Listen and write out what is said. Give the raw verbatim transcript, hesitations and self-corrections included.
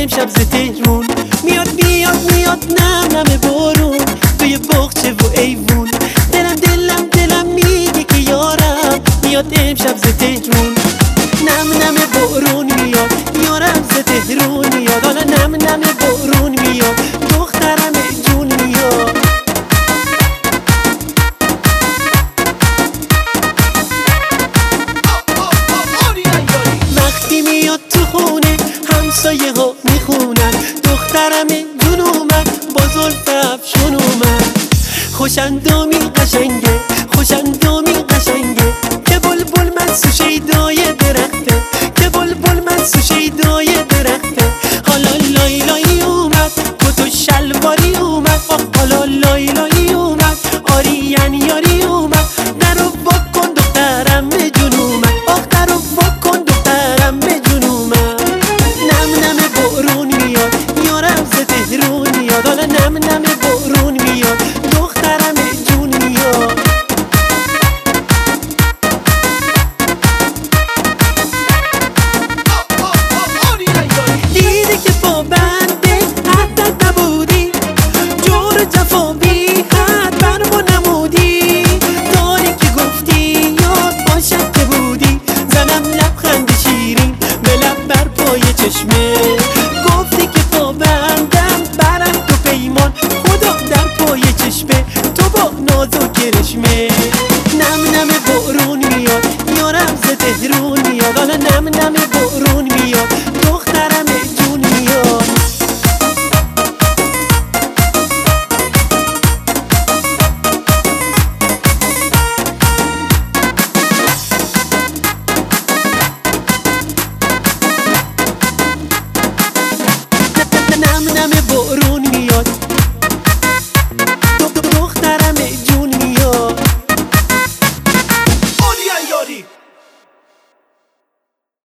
امشب ز تهرون. میاد میاد میاد نم نم بارون توی باغچه و ایوون. دلم دلم دلم میگه که یارم میاد امشب ز تهرون. نم نم بارون میاد یارم ز تهرون میاد. حالا نم نم بارون میاد دخترم جون میاد. وقتی میاد تو خونه همسایه ها میخونن دخترم جون اومد با زلف افشون اومد. خوشندامی قشنگه خوشندامی قشنگه که بلبل منسو شیدای درخته که بلبل منسو شیدای درخته. حالا لای لای اومد کت و شلواری اومد. آخ حالا لای لای اومد آریان یاری اومد. درو وا کن دخترم جون اومد. آخ درو وا کن دخترم جون اومد. نم نم بارون میاد یارم ز تهرون میاد. حالا نم نم بارون میاد دخترم جون میاد. دیدی که با بنده حدت نبودی جور جفا بی حد بر ما نمودی. داری که گفتی یاد باشد که بودی. زنم لبخند شیرین به لب بر پای چشمه. گفتی که با بندم برم تو پیمان خدا در پای چشمه تو با ناز و کرشمه. نم نم بارون میاد یارم ز تهرون میاد. حالا نم نم بارون میاد دخترم جون میاد. نم نم بارون